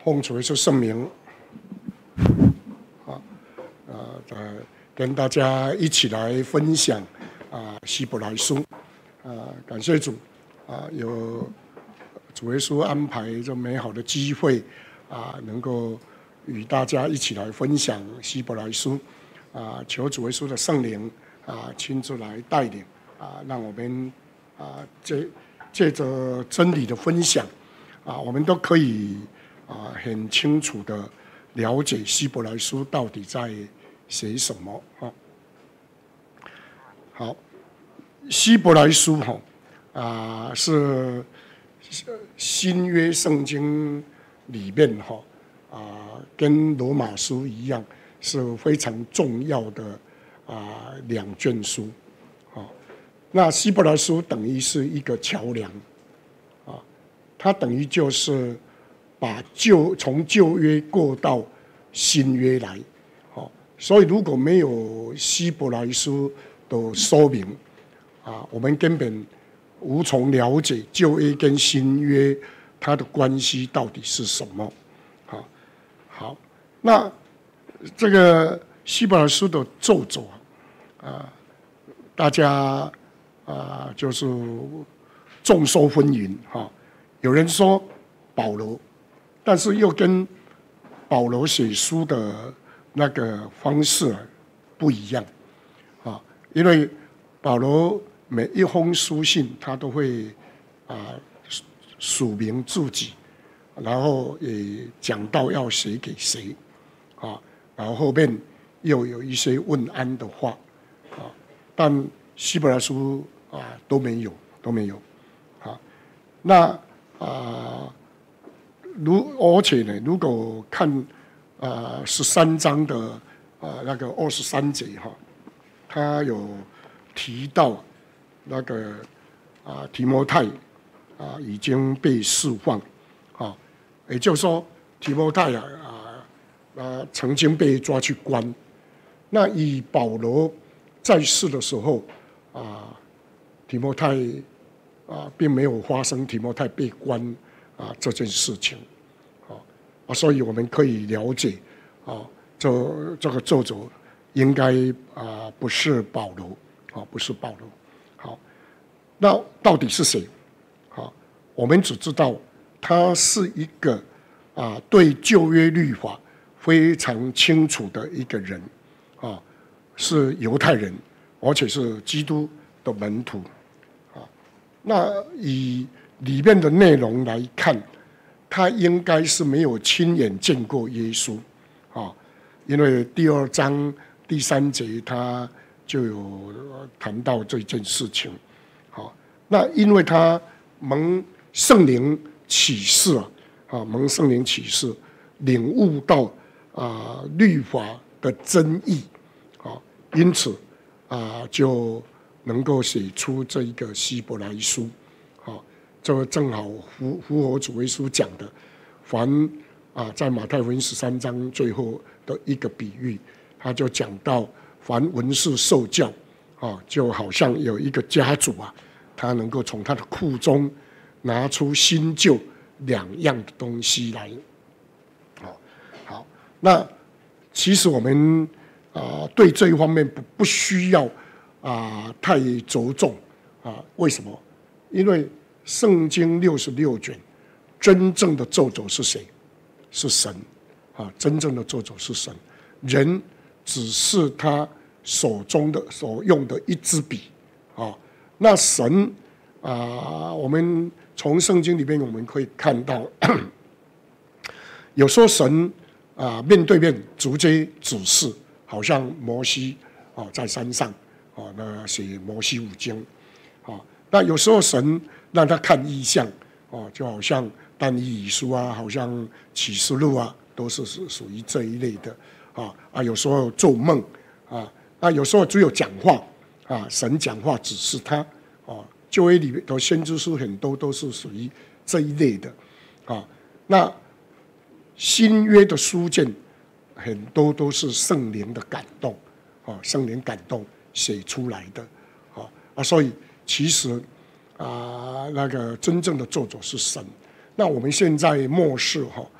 奉主耶稣圣名，跟大家一起来分享希伯来书，感谢主，有主耶稣安排这美好的机会，能够与大家一起来分享希伯来书，求主耶稣的圣灵亲自来带领，让我们借着真理的分享，我们都可以很清楚的了解希伯来书到底在写什么。好，希伯来书是新约圣经里面跟罗马书一样是非常重要的两卷书。那希伯来书等于是一个桥梁，它等于就是把从旧约过到新约来，所以如果没有希伯来书的说明，我们根本无从了解旧约跟新约它的关系到底是什么。好，那这个希伯来书的作者大家就是众说纷纭，有人说保罗，但是又跟保罗写书的那个方式不一样，因为保罗每一封书信他都会署名自己，然后也讲到要写给谁，然后后面又有一些问安的话，但希伯来书都没有。那而且呢，如果看13章的那个23节他有提到那个提摩太已经被释放，也就是说提摩太曾经被抓去关。那以保罗在世的时候提摩太并没有发生提摩太被关这件事情，所以我们可以了解这个作者应该不是保罗，不是保罗。好，那到底是谁？我们只知道他是一个对旧约律法非常清楚的一个人，是犹太人，而且是基督的门徒。那以里面的内容来看，他应该是没有亲眼见过耶稣，因为第2章第3节他就有谈到这件事情。那因为他蒙圣灵启示蒙圣灵启示，领悟到律法的真义，因此就能够写出这一个希伯来书，这正好符合主耶稣讲的，凡在马太福音13章最后的一个比喻，他就讲到凡文士受教，就好像有一个家主他能够从他的库中拿出新旧两样的东西来。好，那其实我们对这一方面不需要太着重为什么？因为圣经66卷真正的作者是谁？是神真正的作者是神，人只是他手中的所用的一支笔那神我们从圣经里面我们可以看到有时候神面对面直接指示，好像摩西在山上那写摩西五经，那有时候神让他看异象，就好像但以理书好像启示录都是属于这一类的有时候做梦有时候只有讲话神讲话指示他旧约里面的先知书很多都是属于这一类的那新约的书卷很多都是圣灵的感动圣灵感动写出来的所以其实那个真正的作者是神。那我们现在末世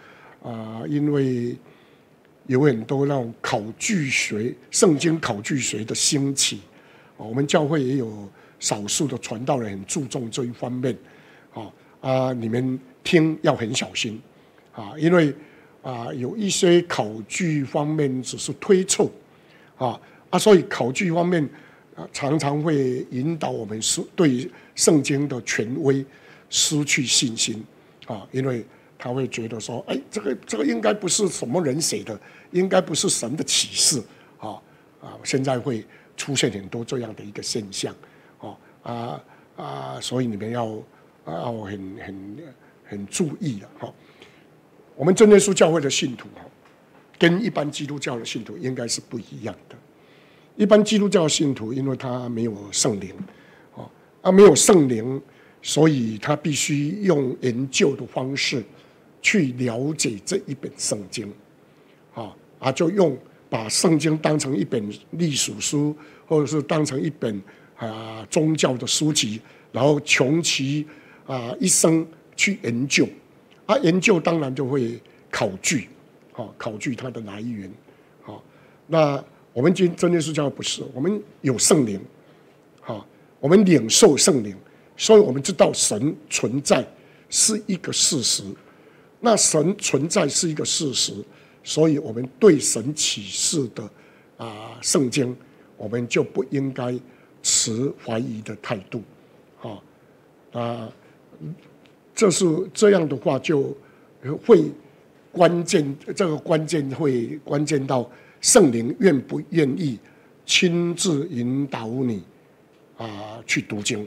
因为有很多那种考据学、圣经考据学的兴起，我们教会也有少数的传道人很注重这一方面，你们听要很小心，因为有一些考据方面只是推测，所以考据方面常常会引导我们对圣经的权威失去信心，因为他会觉得说，这个应该不是什么人写的，应该不是神的启示，现在会出现很多这样的一个现象，所以你们要很注意了，我们真耶稣教会的信徒跟一般基督教的信徒应该是不一样的。一般基督教的信徒，因为他没有圣灵，没有圣灵，所以他必须用研究的方式去了解这一本圣经，就把圣经当成一本历史书，或者是当成一本宗教的书籍，然后穷其一生去研究，研究当然就会考据它的来源，那我们真耶稣教不是，我们有圣灵，我们领受圣灵，所以我们知道神存在是一个事实。那神存在是一个事实，所以我们对神启示的圣经，我们就不应该持怀疑的态度，这样的话就会这个关键到圣灵愿不愿意亲自引导你去读经，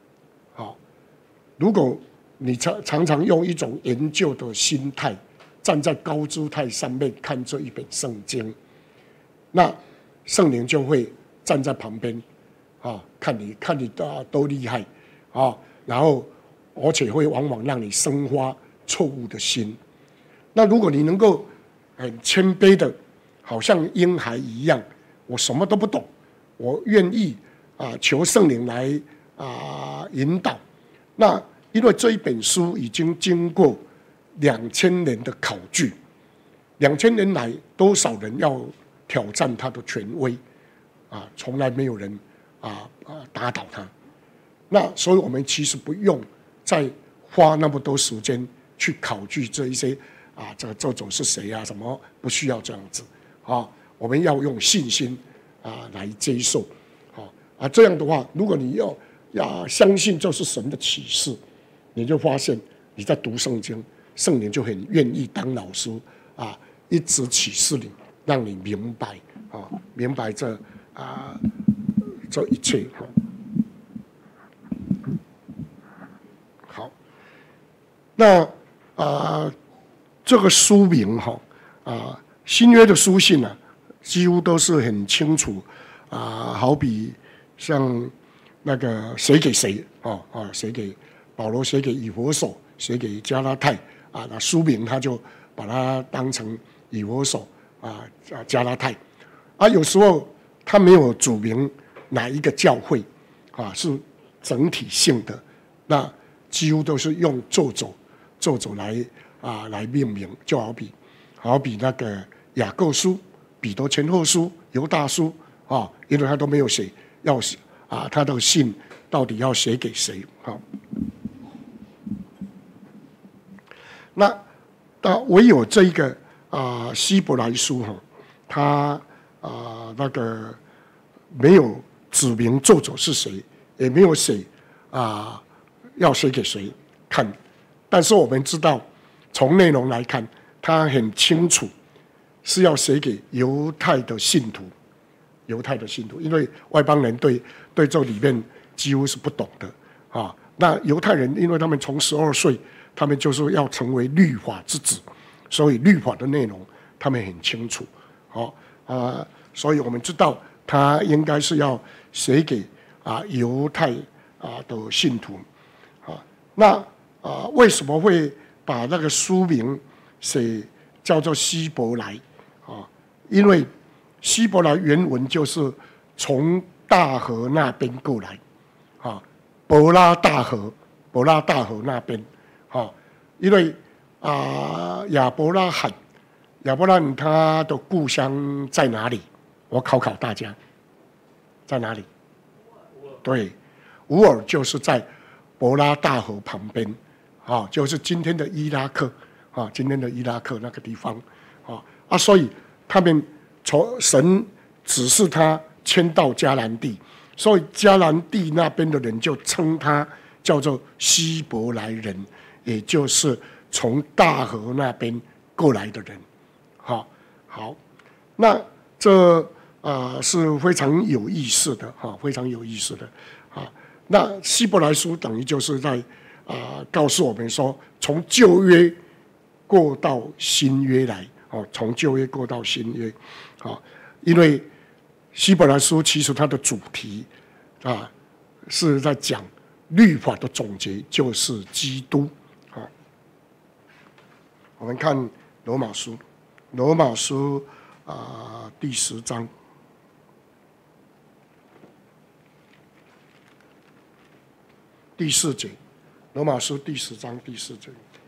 如果你常常用一种研究的心态，站在高姿态上面看这一本圣经，那圣灵就会站在旁边，看你都厉害，然后而且会往往让你生发错误的心。那如果你能够很谦卑的，好像婴孩一样，我什么都不懂，我愿意求圣灵来引导。那因为这一本书已经经过2000年的考据，2000年来多少人要挑战他的权威，从来没有人打倒他。那所以我们其实不用再花那么多时间去考据这一些这种是谁什么，不需要这样子，我们要用信心来接受，这样的话，如果你要相信这是神的启示，你就发现你在读圣经，圣灵就很愿意当老师，一直启示你，让你明白这一切。好，那这个书名新约的书信几乎都是很清楚，好比像那个谁给谁，谁给保罗写给以弗所，写给加拉太，那书名他就把它当成以弗所加拉太，有时候他没有注明哪一个教会，是整体性的，那几乎都是用咒诅来命名，就好比那个雅各书、彼得前后书、犹大书，因为他都没有写他的信到底要写给谁，那唯有这一个希伯来书他那个没有指明作者是谁，也没有写要写给谁看，但是我们知道从内容来看，他很清楚是要写给犹太的信徒，因为外邦人对这里面几乎是不懂的那犹太人因为他们从12岁，他们就是要成为律法之子，所以律法的内容他们很清楚，所以我们知道他应该是要写给犹太的信徒，那为什么会把那个书名叫做希伯来因为希伯来原文就是从大河那边过来，伯拉大河那边，因为亚伯拉罕他的故乡在哪里？我考考大家，在哪里？对，乌尔就是在伯拉大河旁边，就是今天的伊拉克，今天的伊拉克那个地方，所以他们神指示他迁到迦南地，所以迦南地那边的人就称他叫做希伯来人，也就是从大河那边过来的人。好，那这是非常有意思的，非常有意思的。那希伯来书等于就是在告诉我们说，从旧约过到新约来，从旧约过到新约，因为希伯来书其实它的主题是在讲律法的总结就是基督。我们看罗马书第10章。第4节，罗马书第10章第4节。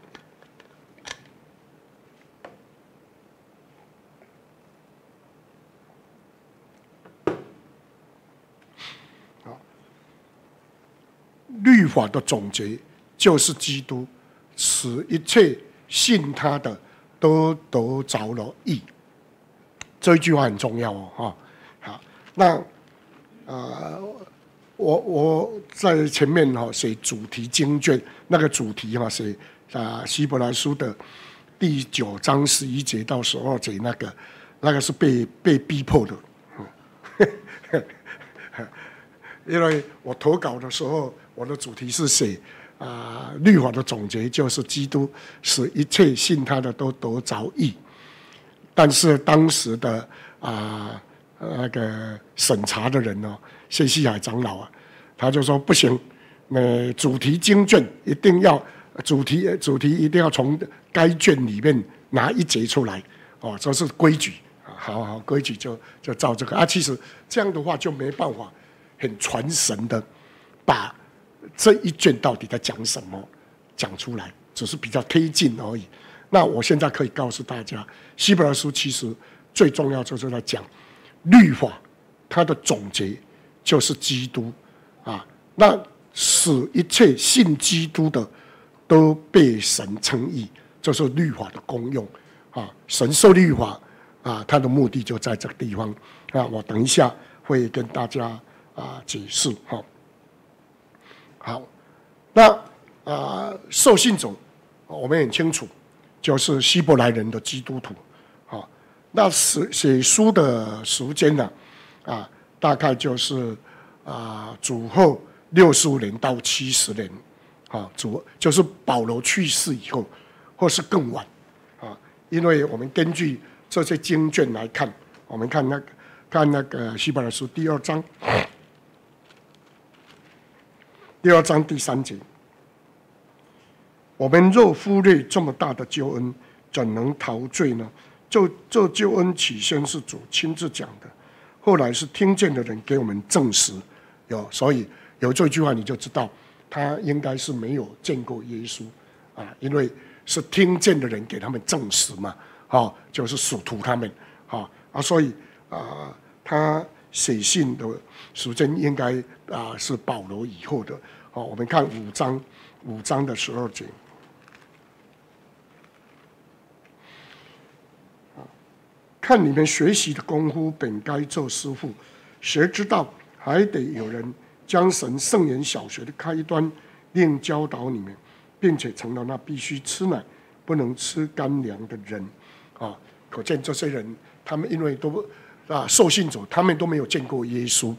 律法的总结就是基督，使一切信他的都得着了义。这一句话很重要哦，好，那我在前面写主题经卷，那个主题写希伯来书的第9章11节到12节，那个是被逼迫的，因为我投稿的时候，我的主题是写律法的总结就是基督，使一切信他的都得着义。但是当时的那个审查的人谢西海长老他就说不行，主题经卷一定要主题一定要从该卷里面拿一节出来这是规矩，好规矩就照这个其实这样的话就没办法很传神的把这一卷到底在讲什么讲出来，只是比较贴近而已。那我现在可以告诉大家，希伯来书其实最重要就是在讲律法，它的总结就是基督那使一切信基督的都被神称义，这是律法的功用神受律法它的目的就在这个地方我等一下会跟大家解释好，那受信者我们很清楚，就是希伯来人的基督徒那写书的时间呢大概就是主后65年到70年就是保罗去世以后，或是更晚因为我们根据这些经卷来看，我们看那个希伯来书第2章第3节，我们若忽略这么大的救恩，怎能逃罪呢？这救恩起先是主亲自讲的，后来是听见的人给我们证实所以有这句话你就知道他应该是没有见过耶稣因为是听见的人给他们证实嘛就是属徒他们所以他写信的时间应该是保罗以后的我们看5章的12节看你们学习的功夫本该做师傅，谁知道还得有人将神圣言小学的开端另教导你们，并且成了那必须吃奶不能吃干粮的人可见这些人他们因为都受信者他们都没有见过耶稣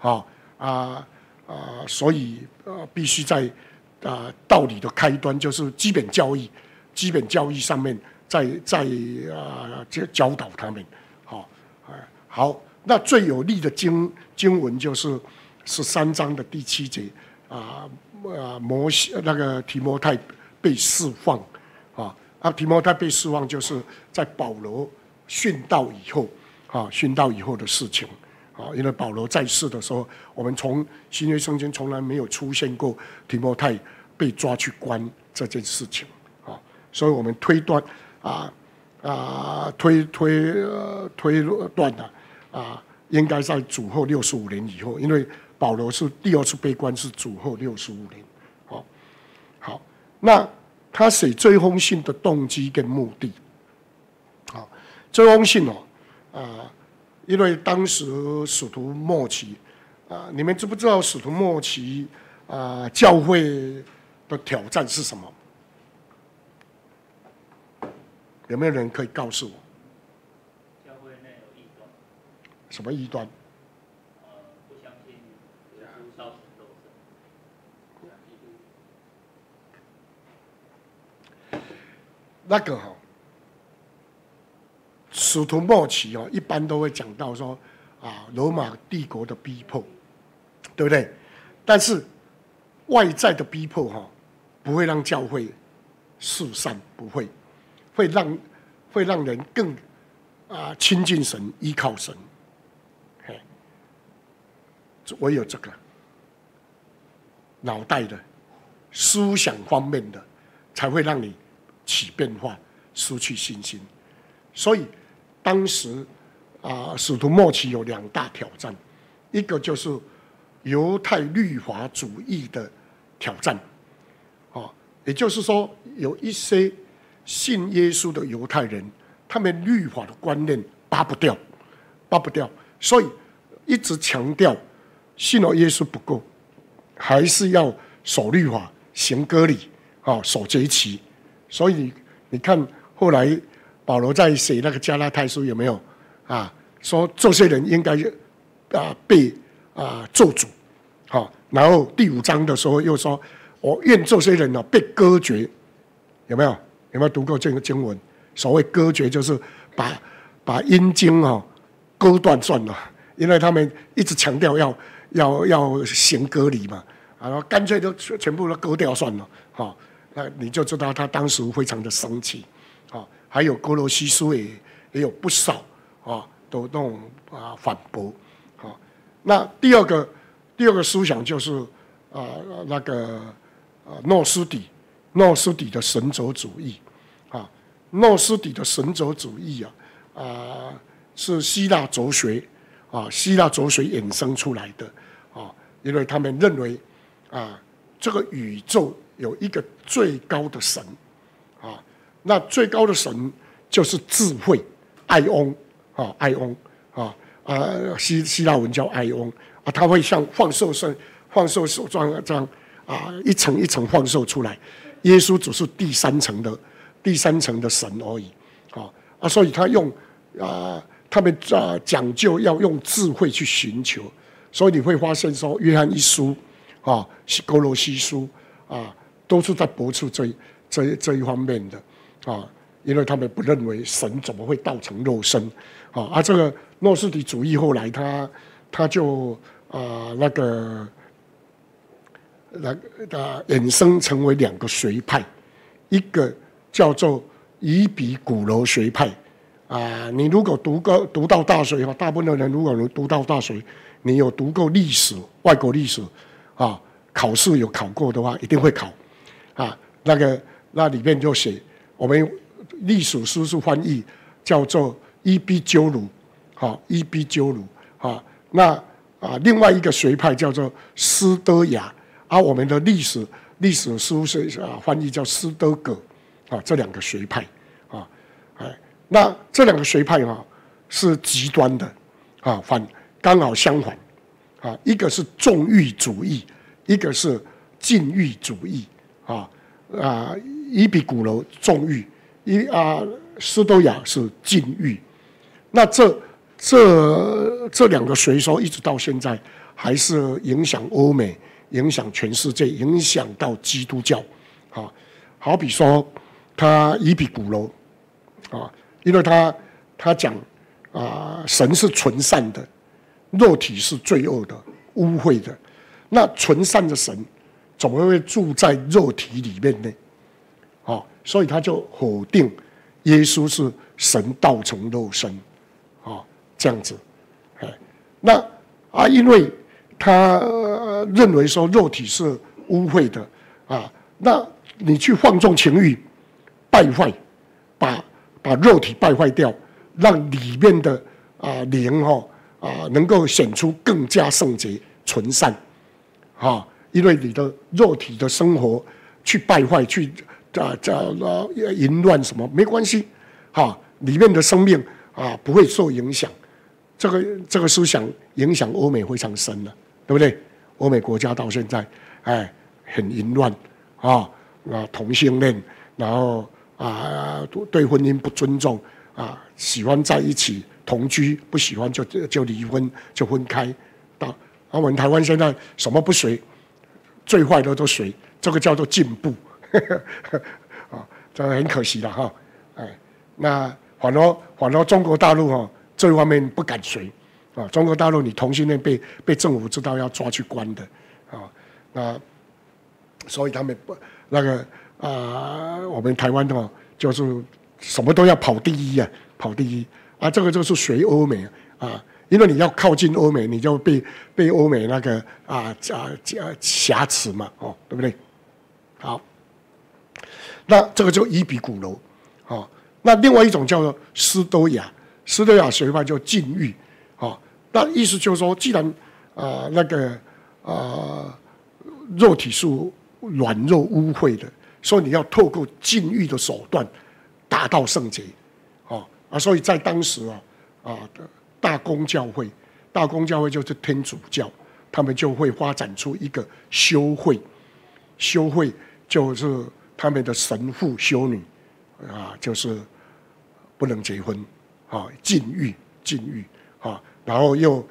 所以必须在道理的开端就是基本教义上面在教导他们好，那最有力的经文就是13章的第7节摩西那个提摩太被释放提摩太被释放就是在保罗殉道以后的事情因为保罗在世的时候，我们从新约圣经从来没有出现过提摩太被抓去关这件事情所以我们推断推断应该在主后65年以后，因为保罗是第二次被关是主后65年。好，那他写这封信的动机跟目的，这封信因为当时使徒末期，你们知不知道使徒末期教会的挑战是什么？有没有人可以告诉我？ 教会内有异端。 什么异端？ 不相信耶稣道成肉身。 那个使徒末期一般都会讲到说罗马帝国的逼迫，对不对？但是外在的逼迫不会让教会四散，不会，会让人更亲近神，依靠神。唯有这个脑袋的思想方面的，才会让你起变化，失去信心。所以当时使徒末期有2大挑战，一个就是犹太律法主义的挑战，也就是说有一些信耶稣的犹太人，他们律法的观念拔不掉，所以一直强调信了耶稣不够，还是要守律法、行割礼、守节期。所以你看后来保罗在写那个加拉太书有没有说这些人应该被咒诅，然后第5章的时候又说我愿这些人被割绝，有没有读过这个经文？所谓割绝就是把阴茎割断算了，因为他们一直强调要行割礼嘛，然后干脆都全部都割掉算了，那你就知道他当时非常的生气。还有哥罗西书也有不少都那种反驳。那第二个思想就是那个诺斯底的神哲主义。诺斯底的神哲主义是希腊哲学衍生出来的因为他们认为这个宇宙有一个最高的神那最高的神就是智慧，爱翁希腊文叫爱翁它会像放射手状这样一层一层放射出来。耶稣只是第三层的神而已所以他们讲究要用智慧去寻求，所以你会发现说约翰一书哥罗西书都是在驳斥这一方面的因为他们不认为神怎么会道成肉身这个诺斯底主义后来他就衍生成为2个学派，一个叫做以比古罗学派你如果读到大学大部分的人如果读到大学，你有读过历史，外国历史考试有考过的话，一定会考那里面就写我们历史书是翻译叫做伊壁鸠鲁那另外一个学派叫做斯德亚我们的历史书是翻译叫斯德葛这2个学派那这2个学派是极端的刚好相反一个是纵欲主义，一个是禁欲主义伊比古罗纵欲斯多亚是禁欲。那这2个学说一直到现在还是影响欧美，影响全世界，影响到基督教好比说他伊比古罗因为他讲神是纯善的，肉体是罪恶的、污秽的。那纯善的神怎么会住在肉体里面呢？所以他就否定耶稣是神道成肉身这样子。那因为他认为说肉体是污秽的那你去放纵情欲， 败坏，把肉体败坏掉，让里面的灵能够显出更加圣洁纯善，因为你的肉体的生活去败坏，去淫乱什么没关系，里面的生命不会受影响。这个思想影响欧美非常深了，对不对？欧美国家到现在很淫乱同性恋，然后对婚姻不尊重喜欢在一起同居，不喜欢就离婚，就分开。我们台湾现在什么不随，最坏的都随，这个叫做进步。这很可惜了那反而中国大陆这方面不敢随中国大陆你同性恋被政府知道要抓去关的那所以他们我们台湾就是什么都要跑第一这个就是随欧美因为你要靠近欧美，你就被欧美那个挟持嘛对不对？好，那这个就伊比古楼那另外一种叫做斯多亚学派就禁欲那意思就是说，既然肉体是软弱污秽的，所以你要透过禁欲的手段达到圣洁所以在当时大公教会就是天主教，他们就会发展出一个修会就是他们的神父修女就是不能结婚禁欲然后又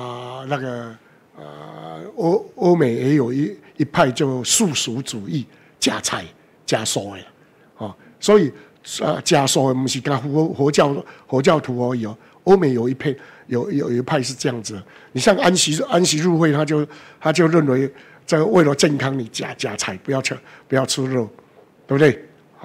欧美也有一派就素食主义，加菜加素的所以加素的不是跟佛教徒而已欧美有一派是这样子的。你像安息日会，他就认为这个为了健康，你加菜，不要吃肉，对不对？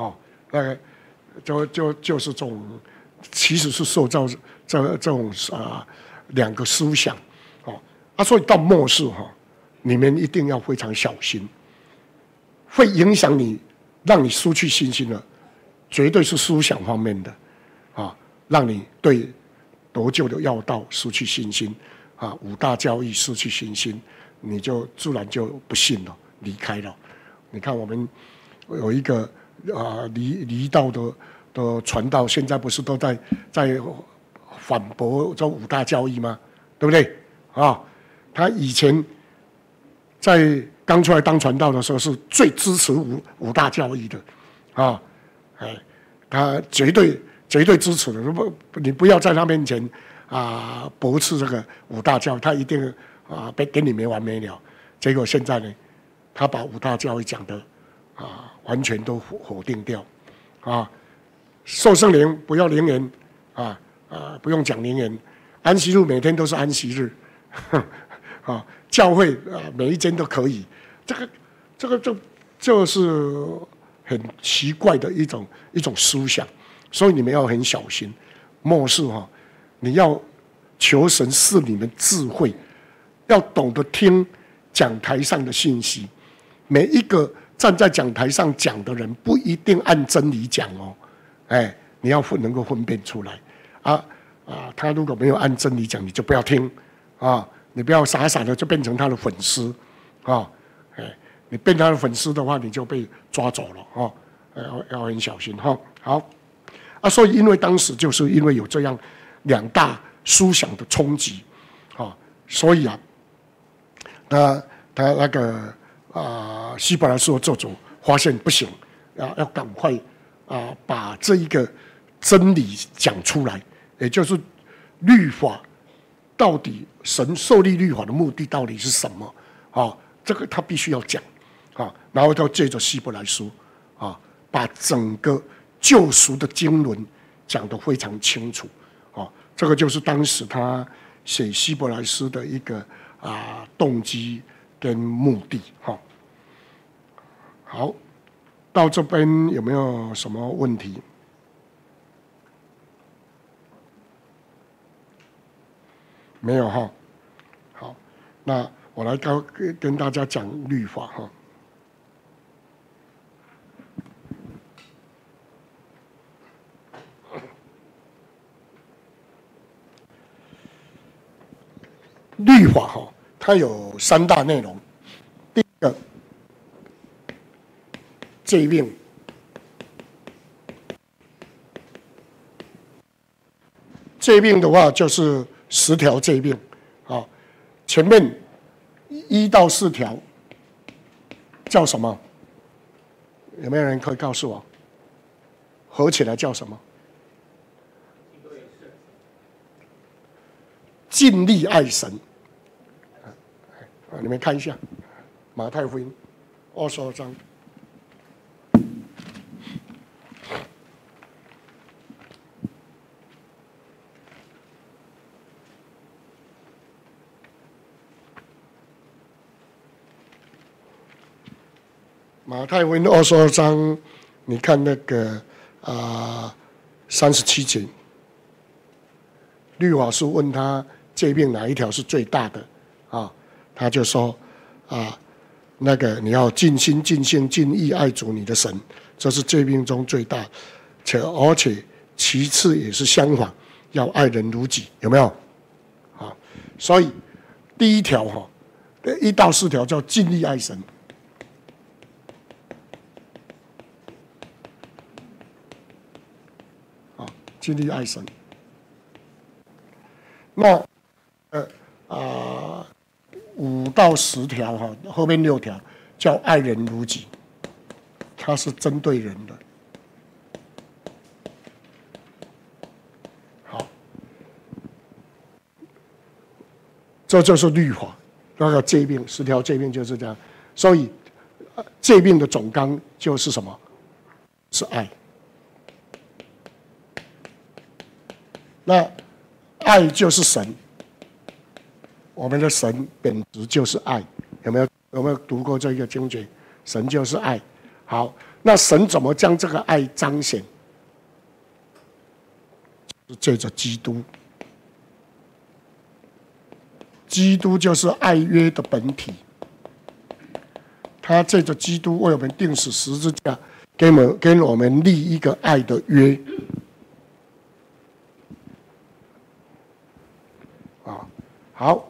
就是这种，其实是受到这种两个思想所以到末世你们一定要非常小心，会影响你，让你失去信心的，绝对是思想方面的让你对得救的要道失去信心五大教义失去信心，你就自然就不信了，离开了。你看我们有一个离道的传道，现在不是都在反驳这五大教义吗？对不对他以前在刚出来当传道的时候，是最支持五大教义的他绝对支持的。如果你不要在他面前驳斥这个五大教，他一定跟你没完没了。结果现在呢，他把五大教义讲的完全都否定掉受圣灵不要灵言不用讲灵言，安息日每天都是安息日教会每一间都可以，这个就是很奇怪的一种思想，所以你们要很小心。末世你要求神赐你们智慧，要懂得听讲台上的信息。每一个站在讲台上讲的人不一定按真理讲你要能够分辨出来他如果没有按真理讲，你就不要听你不要傻傻的就变成他的粉丝你变他的粉丝的话，你就被抓走了要很小心好所以因为当时就是因为有这样两大思想的冲击所以他那个希伯来书的作者发现不行要赶快把这一个真理讲出来，也就是律法到底神设立律法的目的到底是什么这个他必须要讲然后他借着希伯来书把整个救赎的经纶讲得非常清楚这个就是当时他写希伯来书的一个动机跟目的好，到这边有没有什么问题？没有好，那我来跟大家讲律法律法哈，它有3大内容。第一个，诫命。诫命的话就是10条诫命，啊，前面1到4条叫什么？有没有人可以告诉我？合起来叫什么？尽力爱神。你们看一下，马太福音22章。马太福音22章，你看那个37节，律法师问他诫命哪一条是最大的啊？他就说那个你要尽心尽性尽意爱主你的神，这是诫命中最大，而且其次也是相反，要爱人如己，有没有？啊，所以第1条1到4条叫尽力爱神。尽力爱神。那5到10条后面6条叫爱人如己，它是针对人的。好，这就是律法，那个诫命10条诫命就是这样。所以诫命的总纲就是什么？是爱。那爱就是神，我们的神本质就是爱，有没有读过这个经节？神就是爱。好，那神怎么将这个爱彰显？是借着基督，基督就是爱约的本体。他借着基督为我们钉死十字架，跟我们立一个爱的约。好，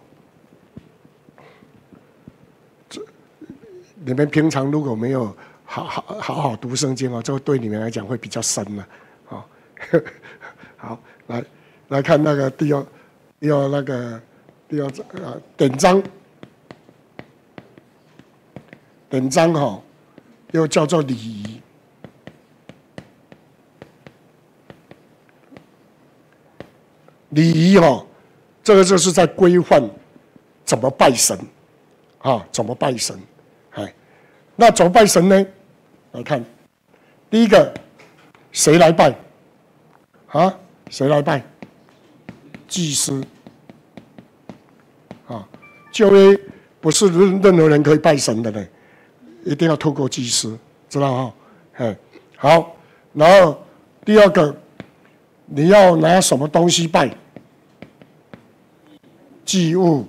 你们平常如果没有好读圣经这对你们来讲会比较深了好，来看那个第二典章，典章又叫做礼仪。礼仪这个就是在规范怎么拜神怎么拜神。那怎么拜神呢？来看，第一个，谁来拜？谁来拜？祭司。旧约不是任何人可以拜神的呢，一定要透过祭司，知道好，然后第二个，你要拿什么东西拜？祭物。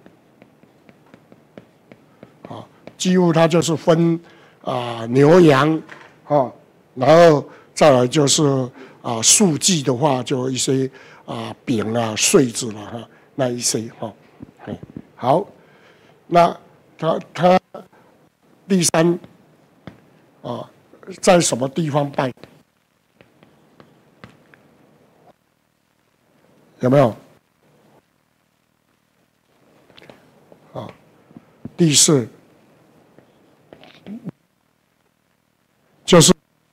祭物它就是分牛羊然后再来就是素祭的话，就一些饼穗子啦那一些好，那它第三在什么地方拜？有没有？第四。就是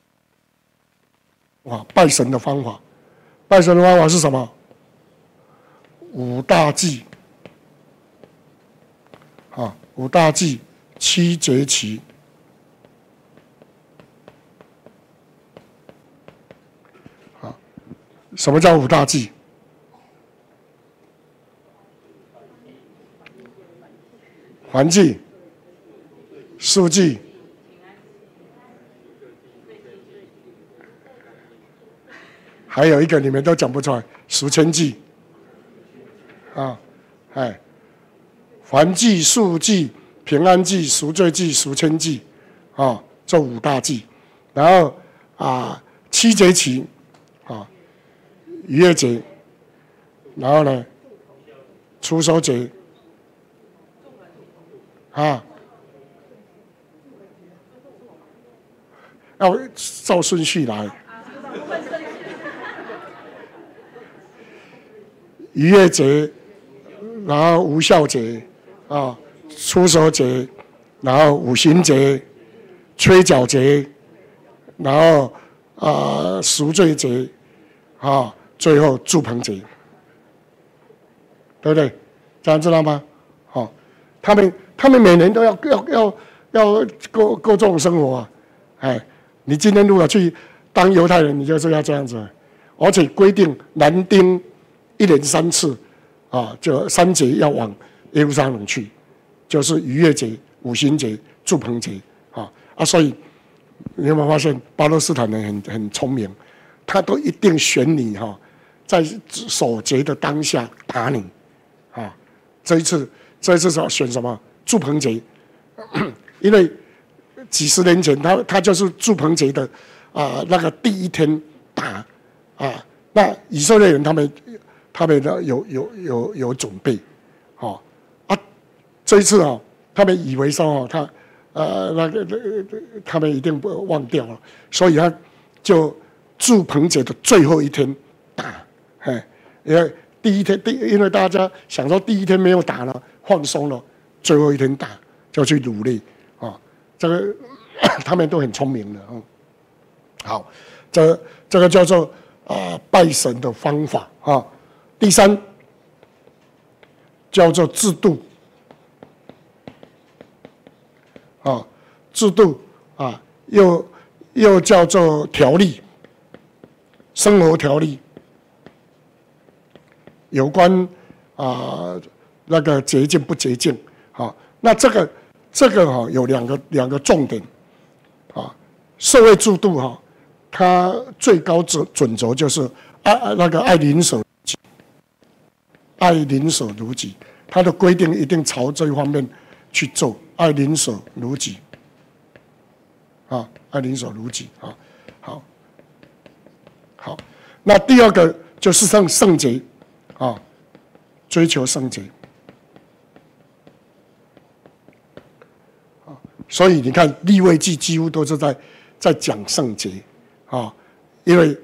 拜神的方法，拜神的方法是什么？5大祭5大祭7节期。什么叫5大祭？燔祭、素祭。还有一个你们都讲不出来，赎愆祭燔祭、素祭、平安祭、赎罪祭、赎愆祭这5大祭。然后7节期逾越节，然后呢，初收节、 啊，要照顺序来。逾越节，然后无酵节，啊，初熟节，然后五旬节、吹角节，然后赎罪节，啊，最后住棚节，对不对？这样知道吗？好，他们每年都要过这种生活啊！哎，你今天如果去当犹太人，你就是要这样子，而且规定男丁1年3次，啊，就3节要往耶路撒冷去，就是逾越节、五旬节、住棚节，所以你有没有发现巴勒斯坦人很聪明，他都一定选你在守节的当下打你，啊，这一次是要选什么？住棚节，因为几十年前他就是住棚节的那个第一天打啊，那以色列人他们的有准备，这一次他们以为说他们一定不忘掉了，所以他就住棚节的最后一天打，因为因为大家想说第一天没有打了，放松了，最后一天打就去努力这个他们都很聪明的好，这个叫做拜神的方法第三叫做制度制度又叫做条例，生活条例，有关那个洁净不洁净那这个有两个重点社会制度它最高准则就是那个爱邻舍如己，它的规定一定朝这一方面去做，爱邻舍如己爱邻舍如己好，那第二个就是圣洁追求圣洁所以你看利未记几乎都是在讲圣洁因为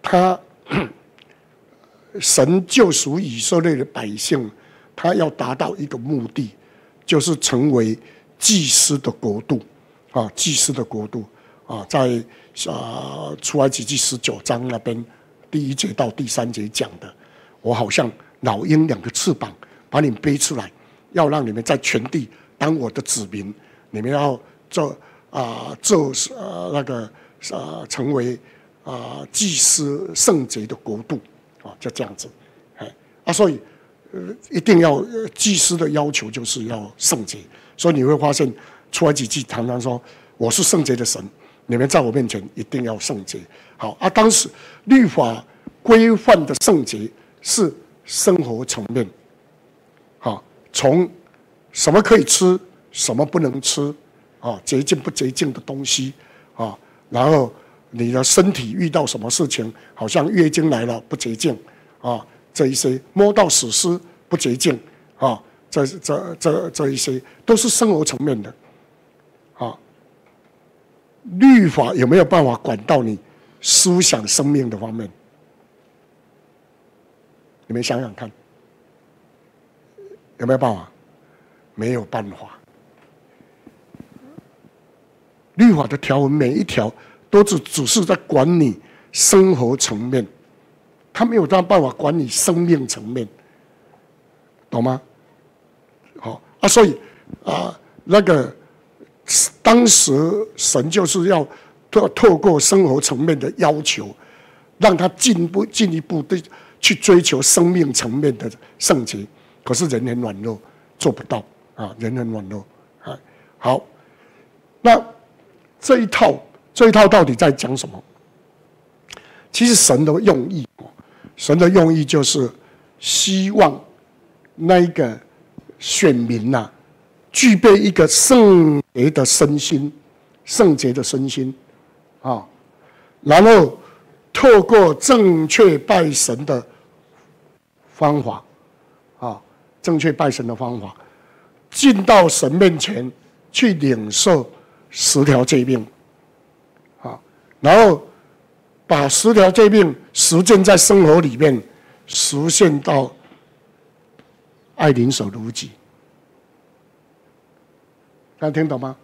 神救赎以色列的百姓，他要达到一个目的，就是成为祭司的国度祭司的国度在出埃及记19章那边第1节到第3节讲的，我好像老鹰2个翅膀把你们背出来，要让你们在全地当我的子民，你们要做那个成为祭司圣洁的国度就这样子所以一定要祭司的要求就是要圣洁，所以你会发现出埃及记常常说我是圣洁的神，你们在我面前一定要圣洁。好当时律法规范的圣洁是生活层面从什么可以吃，什么不能吃洁净不洁净的东西然后你的身体遇到什么事情，好像月经来了不洁净这一些摸到死尸不洁净这一些都是生活层面的律法有没有办法管到你思想生命的方面？你们想想看，有没有办法？没有办法。律法的条文每一条都只是在管你生活层面，他没有办法管你生命层面，懂吗？所以那个当时神就是要透过生活层面的要求，让他进一步的去追求生命层面的圣洁，可是人很软弱，做不到人很软弱好，那这一套到底在讲什么？其实神的用意就是希望那一个选民具备一个圣洁的身心然后透过正确拜神的方法进到神面前去领受10条诫命，然后把10条诫命实践在生活里面，实现到爱邻舍如己。大家听懂吗？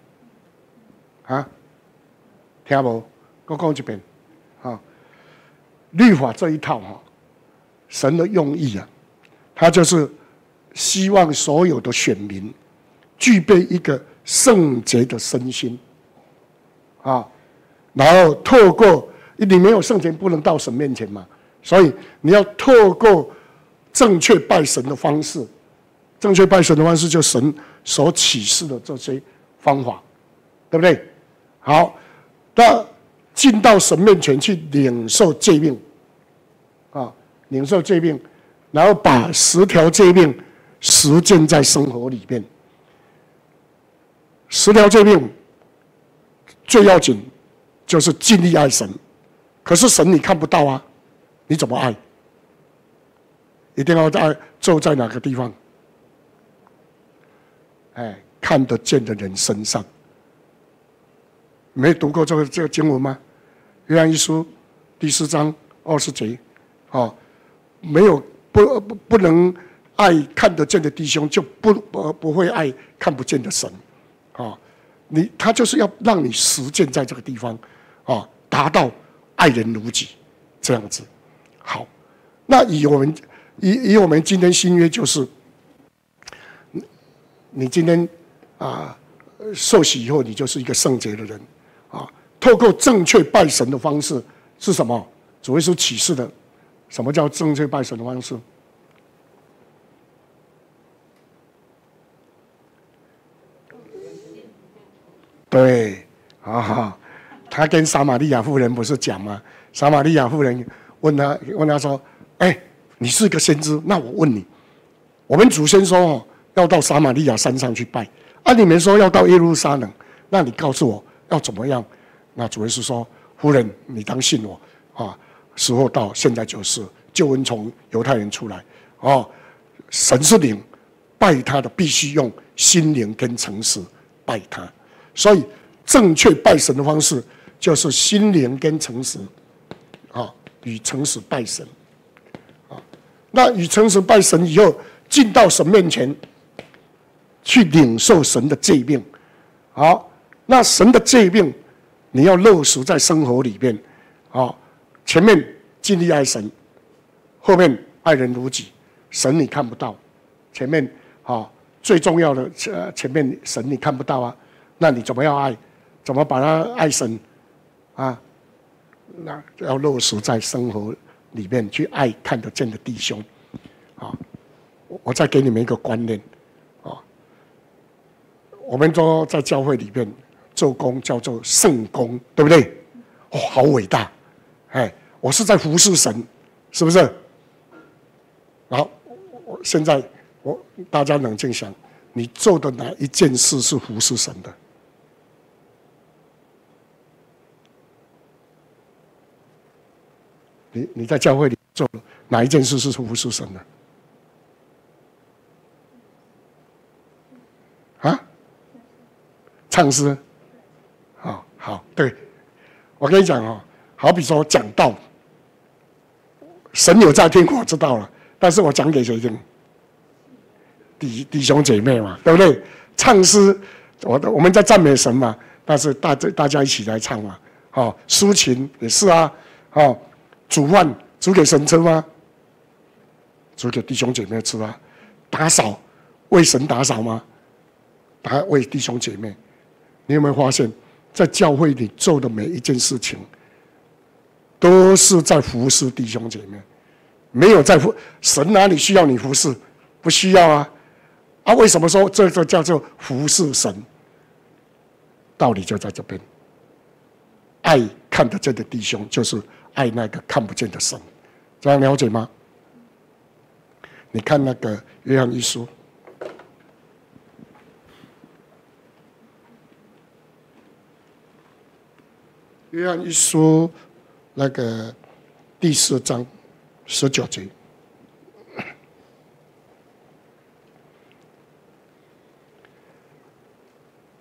听无？我讲一遍。律法这一套神的用意他就是希望所有的选民具备一个圣洁的身心然后透过你没有圣洁不能到神面前嘛，所以你要透过正确拜神的方式，正确拜神的方式就是神所启示的这些方法，对不对？好，那进到神面前去领受诫命领受诫命，然后把10条诫命实践在生活里面。10条诫命最要紧就是尽力爱神，可是神你看不到你怎么爱？一定要做在哪个地方？看得见的人身上。没读过这个经文吗？约翰一书第4章20节，没有不能爱看得见的弟兄，就不会爱看不见的神，他就是要让你实践在这个地方，达到爱人如己这样子。好，那以我们今天新约就是，你今天受洗以后，你就是一个圣洁的人透过正确拜神的方式是什么？主耶稣启示的。什么叫正确拜神的方式？对他跟撒玛利亚妇人不是讲吗？撒玛利亚妇人问他说：“你是个先知，那我问你，我们祖先说要到撒玛利亚山上去拜，你们说要到耶路撒冷，那你告诉我要怎么样？”那主耶稣说：“夫人，你当信我时候到，现在就是救恩从犹太人出来神是灵，拜他的必须用心灵跟诚实拜他。所以正确拜神的方式就是心灵跟诚实与诚实拜神那与诚实拜神以后，进到神面前去领受神的诫命。好，那神的诫命你要落实在生活里面前面尽力爱神，后面爱人如己。神你看不到，前面最重要的前面神你看不到那你怎么样爱？怎么把他爱神那要落实在生活里面去爱看得见的弟兄我再给你们一个观念我们都在教会里面做工叫做圣工，对不对？好伟大！我是在服侍神，是不是？好，现在大家冷静想，你做的哪一件事是服侍神的？你在教会里做的哪一件事是服侍神的？唱诗。好，对，我跟你讲好比说讲道，神有在听，我知道了，但是我讲给谁听？弟兄姐妹嘛，对不对？唱诗，我们在赞美神嘛，但是大家一起来唱嘛。抒情也是煮饭煮给神吃吗？煮给弟兄姐妹吃打扫为神打扫吗？为弟兄姐妹。你有没有发现，在教会里做的每一件事情，都是在服侍弟兄姐妹，没有在神哪里需要你服侍？不需要为什么说这个叫做服侍神？道理就在这边，爱看得见的弟兄，就是爱那个看不见的神，这样了解吗？你看那个约翰一书。约翰一书那个第4章19节，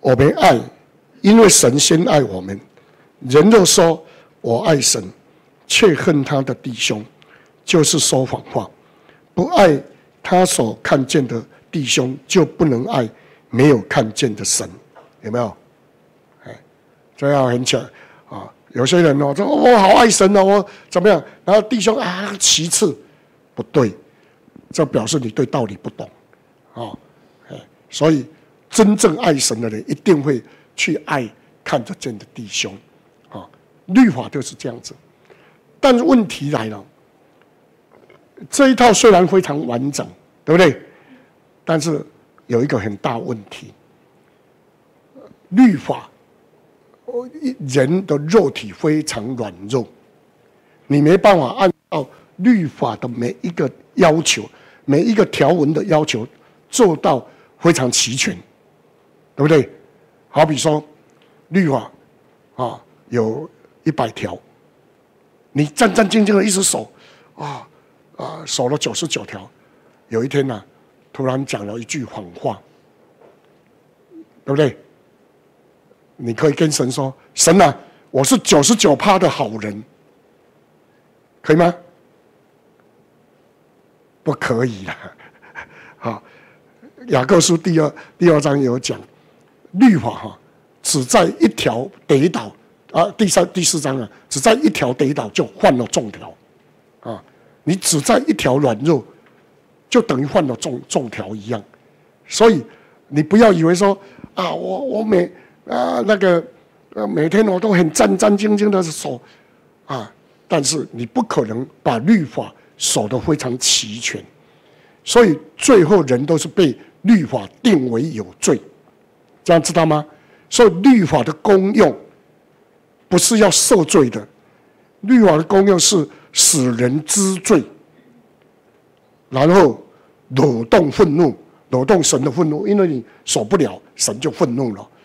我们爱，因为神先爱我们。人若说我爱神，却恨他的弟兄，就是说谎话。不爱他所看见的弟兄，就不能爱没有看见的神。有没有？这样很巧啊！有些人说我好爱神哦，我怎么样？然后弟兄其次，不对，这表示你对道理不懂啊！所以真正爱神的人，一定会去爱看得见的弟兄啊！律法就是这样子，但是问题来了，这一套虽然非常完整，对不对？但是有一个很大问题，律法。人的肉体非常软弱，你没办法按照律法的每一个要求、每一个条文的要求做到非常齐全，对不对？好比说，律法有100条，你战战兢兢的一直守，守了99条，有一天呢，突然讲了一句谎话，对不对？你可以跟神说：“神啊，我是99%的好人，可以吗？”不可以啦！好，雅各书第二章有讲，律法只在一条跌倒第四章只在一条跌倒就犯了众条你只在一条软弱，就等于犯了众条一样。所以你不要以为说我每天我都很战战兢兢的守但是你不可能把律法守得非常齐全，所以最后人都是被律法定为有罪，这样知道吗？所以律法的功用不是要赦罪的，律法的功用是使人知罪，然后惹动愤怒，惹动神的愤怒，因为你守不了，神就愤怒了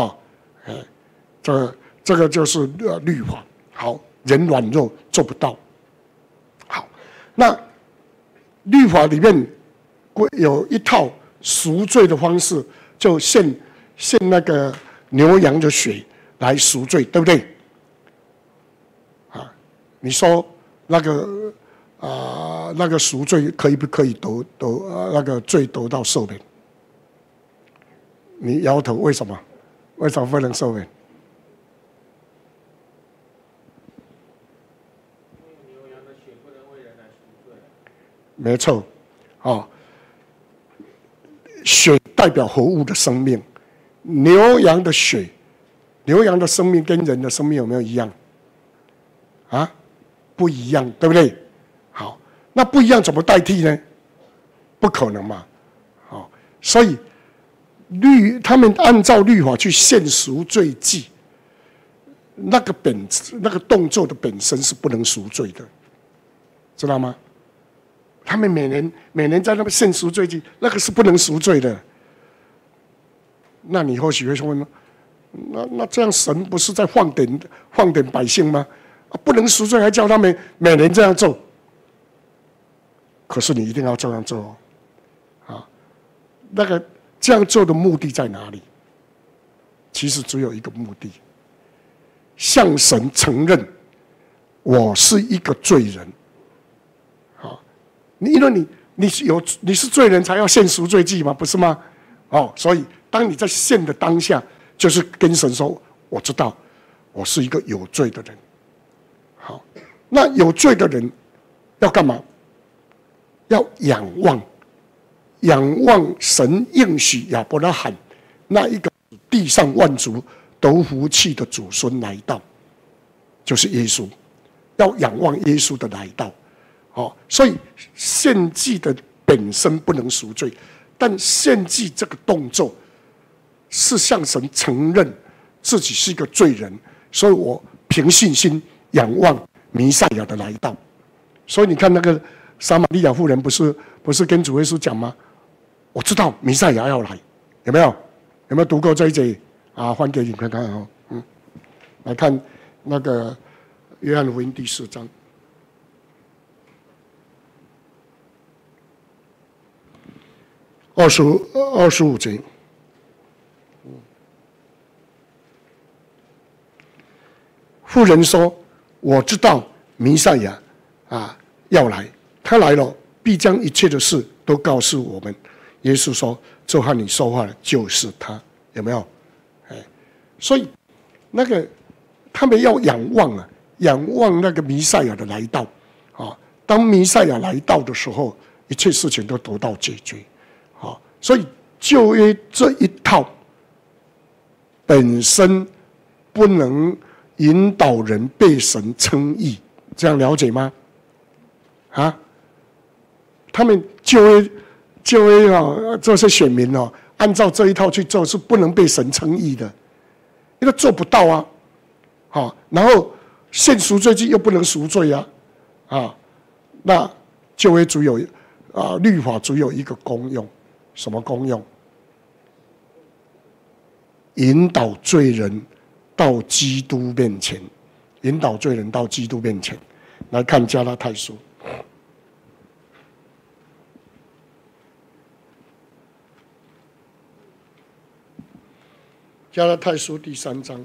这个就是律法。好，人软弱做不到。好，那律法里面有一套赎罪的方式，就献那个牛羊的血来赎罪，对不对？你说那个赎罪可以不可以那个罪得到赦免？你摇头，为什么？为什么不能赦免？ 牛羊的血不能为人来赎罪。 没错，血代表活物的生命，牛羊的血，牛羊的生命跟人的生命有没有一样？不一样，对不对？好，那不一样怎么代替呢？不可能嘛，所以他们按照律法去献赎罪祭，那个动作的本身是不能赎罪的，知道吗？他们每年在那边献赎罪祭，那个是不能赎罪的。那你或许会说，那这样神不是在放点百姓吗？不能赎罪，还叫他们每年这样做。可是你一定要这样做那个这样做的目的在哪里？其实只有一个目的：向神承认我是一个罪人。因为你是罪人才要献赎罪祭吗？不是吗？所以当你在献的当下，就是跟神说：我知道我是一个有罪的人。好，那有罪的人要干嘛？要仰望神应许亚伯拉罕那一个地上万族得福气的祖孙来到，就是耶稣。要仰望耶稣的来到。所以献祭的本身不能赎罪，但献祭这个动作是向神承认自己是一个罪人，所以我凭信心仰望弥赛亚的来到。所以你看那个撒玛利亚妇人不是跟主耶稣讲吗？我知道弥赛亚要来，有没有读过这一节换给你看看来看那个约翰福音第4章。25节， 妇人说：“我知道弥赛亚要来，他来了，必将一切的事都告诉我们。”耶稣说：“这和你说话的就是他。”有没有？所以那个他们要仰望仰望那个弥赛亚的来到当弥赛亚来到的时候，一切事情都得到解决所以旧约这一套本身不能引导人被神称义，这样了解吗？他们旧约这些选民按照这一套去做是不能被神称义的，因为做不到然后现赎罪祭又不能赎罪那旧约只有律法只有一个功用，什么功用？引导罪人到基督面前，引导罪人到基督面前。来看加拉太书，加拉太书第3章。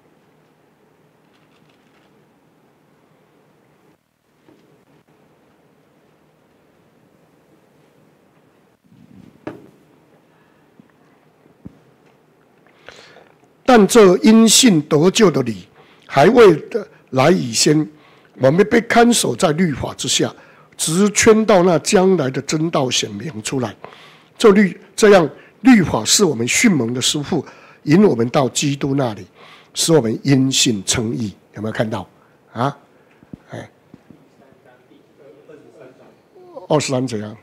但这因信得救的理，还未来以先，我们被看守在律法之下，直圈到那将来的真道显明出来。这样，律法是我们训蒙的师傅，引我们到基督那里，使我们因信称义。有没有看到23怎样？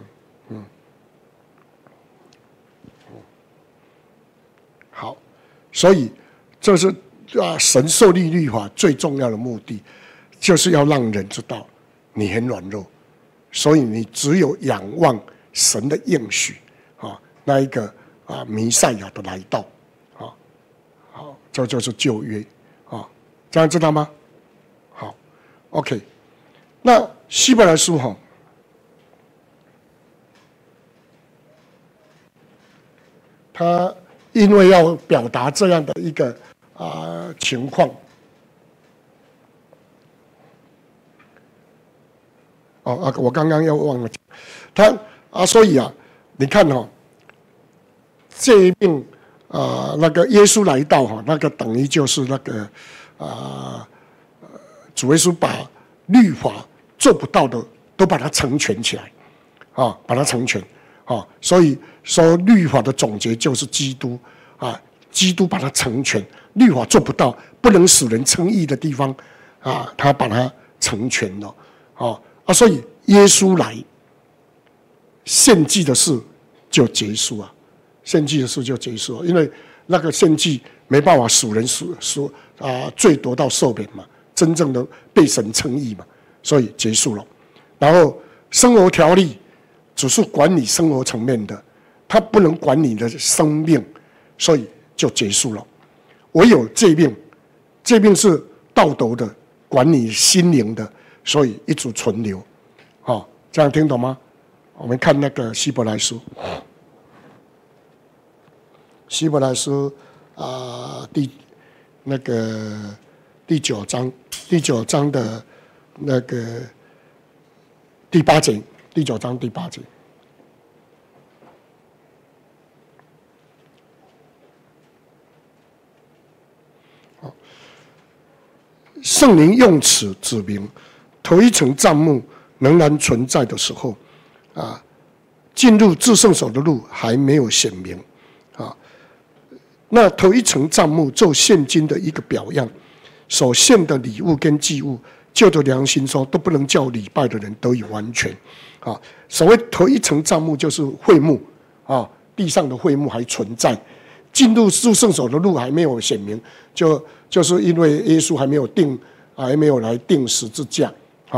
好。所以，这是神设立律法最重要的目的，就是要让人知道你很软弱，所以你只有仰望神的应许那一个弥赛亚的来到好，这就是旧约这样知道吗？好 ，OK。那希伯来书他因为要表达这样的一个情况，我刚刚要忘了他所以你看这一命那个耶稣来到那个等于就是那个主耶稣把律法做不到的都把它成全起来把它成全所以说律法的总结就是基督基督把它成全，律法做不到不能使人称义的地方他把它成全了所以耶稣来献祭的事就结束献祭的事就结束了，因为那个献祭没办法使人罪得到赦免嘛，真正的被神称义嘛，所以结束了。然后生活条例只是管理生活层面的，它不能管你的生命，所以就结束了。唯有诫命是道德的，管理心灵的，所以一直存留。这样听懂吗？我们看那个希伯来书，希伯来书第9章的那个第8节，第9章第8节。圣灵用此指明，头一层帐幕仍然存在的时候，进入至圣所的路还没有显明，那头一层帐幕做现今的一个表样，所献的礼物跟祭物，就着良心说，都不能叫礼拜的人得以完全。所谓头一层帐幕就是会幕，地上的会幕还存在，进入至圣所的路还没有显明，就是因为耶稣还没有来定十字架，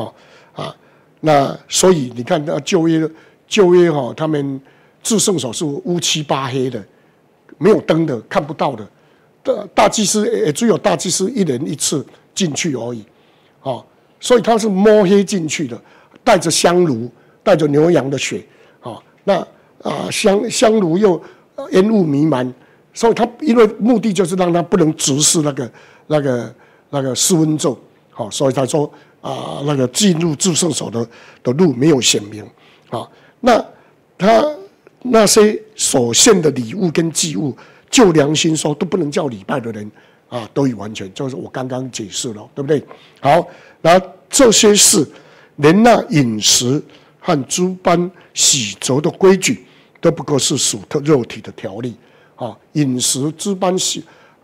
那所以你看旧约他们至圣所是乌漆八黑的，没有灯的，看不到的。大祭司也只有大祭司一年一次进去而已，所以他是摸黑进去的，带着香炉，带着牛羊的血，那香炉又烟雾弥漫，所以他因为目的就是让他不能直视那个那个四分咒，好，所以他说那个进入至圣所的路没有显明啊。那他那些所献的礼物跟祭物，就良心说都不能叫礼拜的人都已完全，就是我刚刚解释了，对不对？好，然后这些事，连那饮食和诸般洗濯的规矩，都不过是属肉体的条例啊。饮食诸般洗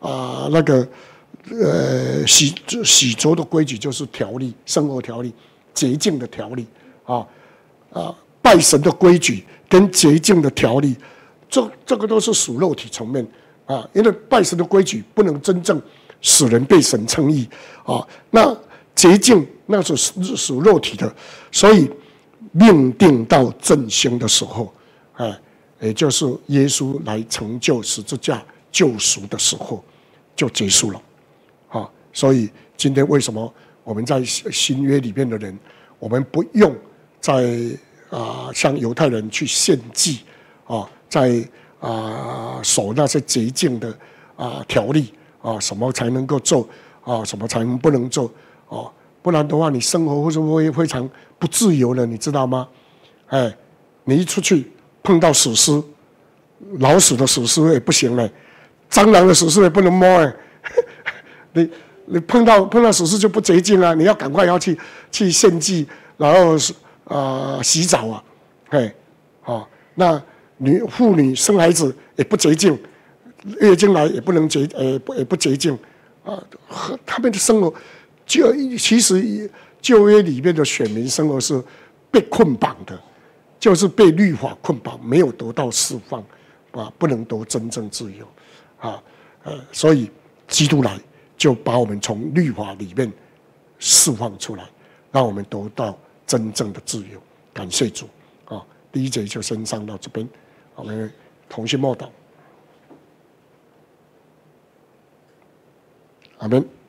洗濯的规矩就是条例，生活条例、洁净的条例拜神的规矩跟洁净的条例，这个都是属肉体层面因为拜神的规矩不能真正使人被神称义那洁净那是属肉体的，所以命定到振兴的时候，也就是耶稣来成就十字架救赎的时候，就结束了所以今天为什么我们在新约里面的人，我们不用在像犹太人去献祭在守那些洁净的条例什么才能够做什么才能不能做不然的话你生活会非常不自由的，你知道吗？你一出去碰到死尸，老鼠的死尸也不行了，蟑螂的死尸也不能摸你碰到死尸就不洁净你要赶快要去献祭，然后洗澡那妇女生孩子也不洁净，月经来也不能也不洁净他们的生活其实旧约里面的选民生活是被捆绑的，就是被律法捆绑，没有得到释放不能得真正自由所以基督来就把我们从律法里面释放出来，让我们得到真正的自由。感谢主第一节就先上到这边，我们同心默祷，阿们。